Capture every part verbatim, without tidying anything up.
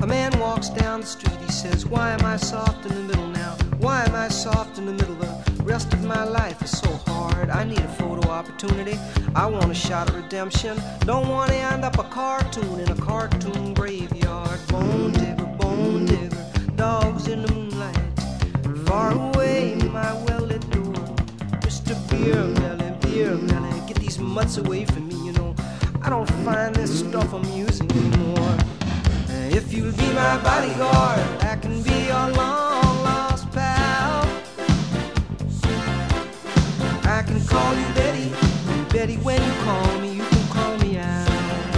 man walks down the street, he says, why am I soft in the middle now? Why am I soft in the middle? The rest of my life is so hard. I need a photo opportunity. I want a shot at redemption. Don't want to end up a cartoon in a cartoon graveyard. Bone digger, bone digger, dogs in the moonlight. Far away, my well-lit door. Mister Beer Melly, Beer Melly, get these mutts away from me, you know. I don't find this stuff amusing anymore. If you'll be my bodyguard, I can be your long-lost pal. I can call you Betty, and Betty, when you call me, you can call me out.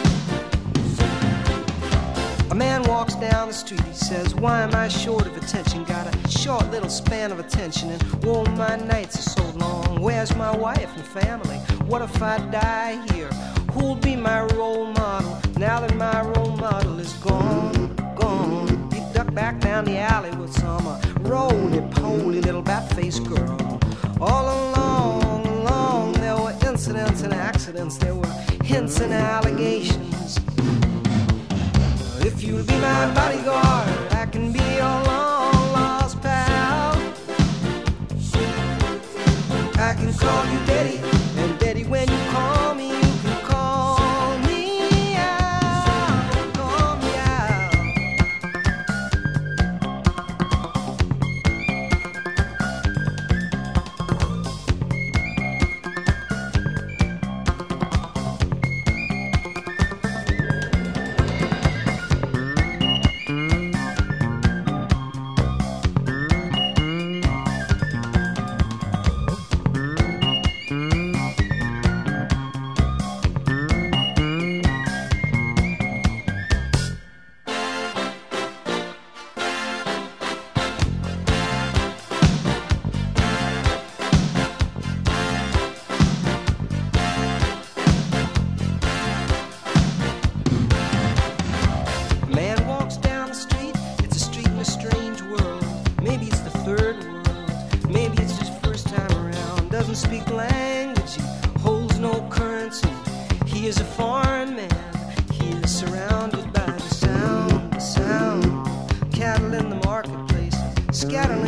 A man walks down the street, he says, why am I short of attention? Got a short little span of attention, and oh, my nights are so long. Where's my wife and family? What if I die here? Who'll be my role model now that my role model is gone, gone? He ducked back down the alley with some uh, roly-poly little bat-faced girl. All along, along, there were incidents and accidents. There were hints and allegations. If you'll be my bodyguard, I can be your long-lost pal. I can call you Daddy, and Daddy, when you call me, speak language, he holds no currency. He is a foreign man, he is surrounded by the sound, the sound. Cattle in the marketplace, scattering